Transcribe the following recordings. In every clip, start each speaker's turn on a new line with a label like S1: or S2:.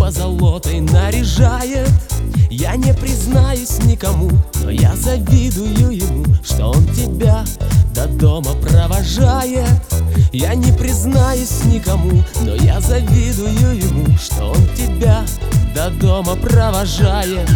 S1: позолотой наряжает. Я не признаюсь никому, но я завидую ему, что он тебя до дома провожает. Я не признаюсь никому, но я завидую ему, что он тебя до дома провожает.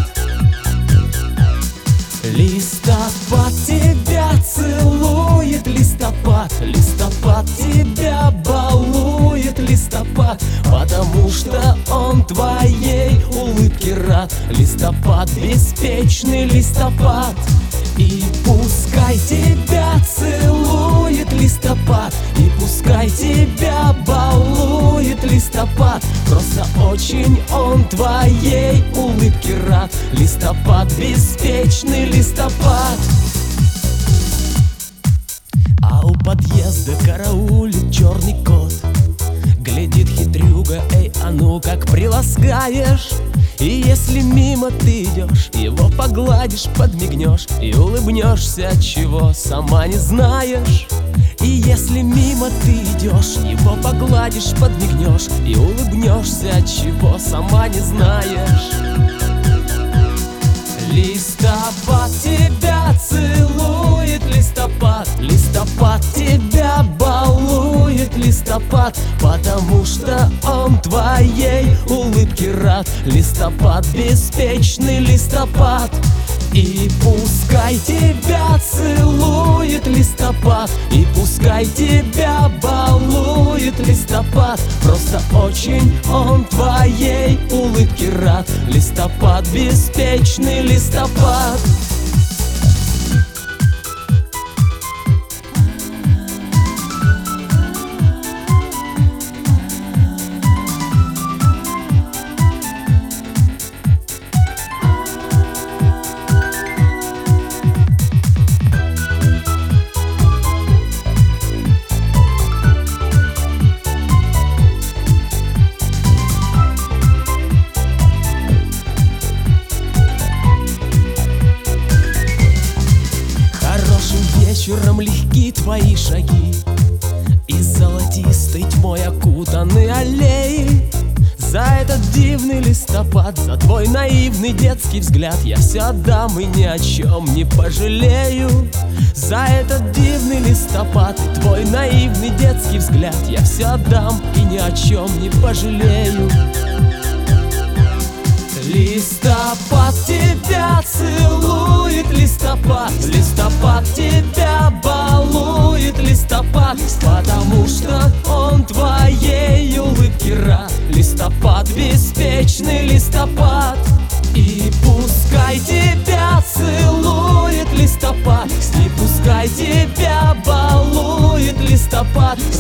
S1: Листопад тебя целует, листопад, листопад тебя балует, листопад, потому что он твоей улыбке рад. Листопад беспечный, листопад, и пускай тебя целует листопад, и пускай тебя балует листопад, просто очень он твоей улыбке рад. Листопад беспечный, листопад. А у подъезда караулит черный кот. Глядит хитрюга, эй, а ну как приласкаешь. И если мимо ты идешь, его погладишь, подмигнешь и улыбнешься, отчего сама не знаешь. И если мимо ты идешь, его погладишь, подмигнешь и улыбнешься, отчего сама не знаешь. Листопад тебя целует, листопад, листопад тебя балует, листопад, потому что он твоей улыбке рад. Листопад беспечный, листопад, и пускай тебя целует листопад, и пускай тебя балует листопад, просто очень он твоей улыбке рад. Листопад беспечный, листопад. Вечером легки твои шаги, и золотистой тьмой окутаны аллеи. За этот дивный листопад, за твой наивный детский взгляд, я все отдам и ни о чем не пожалею. За этот дивный листопад и твой наивный детский взгляд, я все отдам и ни о чем не пожалею. Листопад тебя целует, листопад, листопад тебя балует, листопад, потому что он твоей улыбке рад. Листопад беспечный, листопад, и пускай тебя целует листопад, и пускай тебя балует листопад,